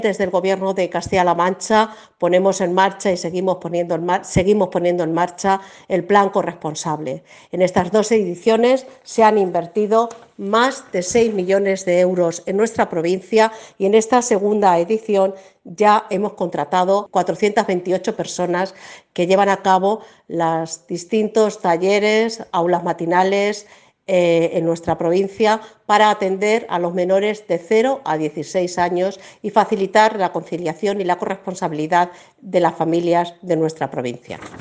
Desde el Gobierno de Castilla-La Mancha ponemos en marcha y seguimos poniendo en marcha el Plan Corresponsable. En estas 2 ediciones se han invertido más de 6 millones de euros en nuestra provincia y en esta segunda edición ya hemos contratado 428 personas que llevan a cabo los distintos talleres, aulas matinales, en nuestra provincia para atender a los menores de 0 a 16 años y facilitar la conciliación y la corresponsabilidad de las familias de nuestra provincia.